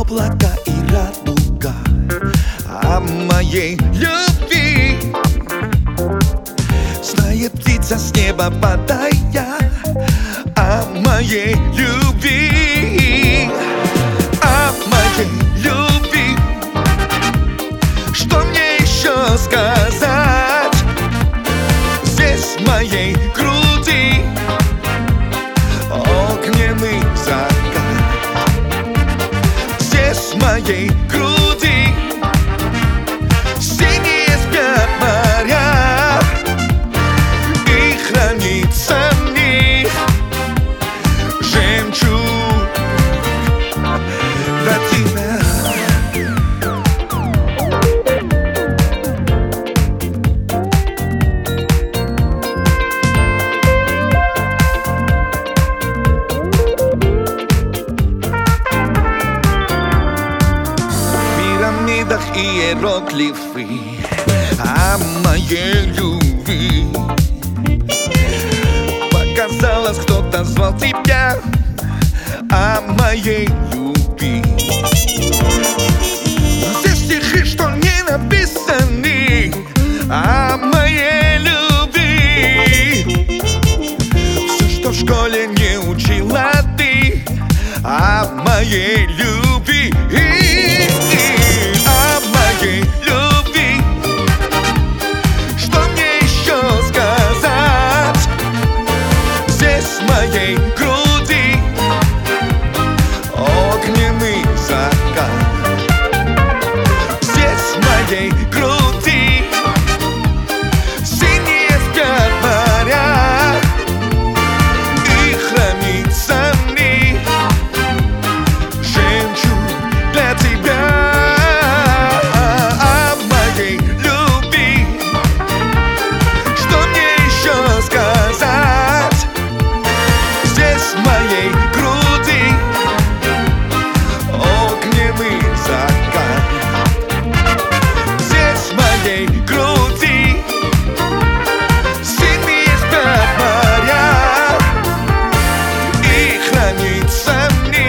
облака и радуга о моей любви. Знает птица с неба падая о моей любви. О моей любви. Что мне еще сказать? Здесь в моей груди огненный закат. Здесь в моей груди синие спят моря, и хранится в них жемчуг для тебя. Иероглифы о моей любви. Показалось, кто-то звал тебя о моей любви. Здесь стихи, что не написаны о моей любви. Все, что в школе не учила ты о моей любви. Любви. Что мне еще сказать? Здесь в моей груди огненный закат. Здесь в моей груди синие спят моря, и хранится в них жемчуг для тебя. Синие спят моря, и хранится в них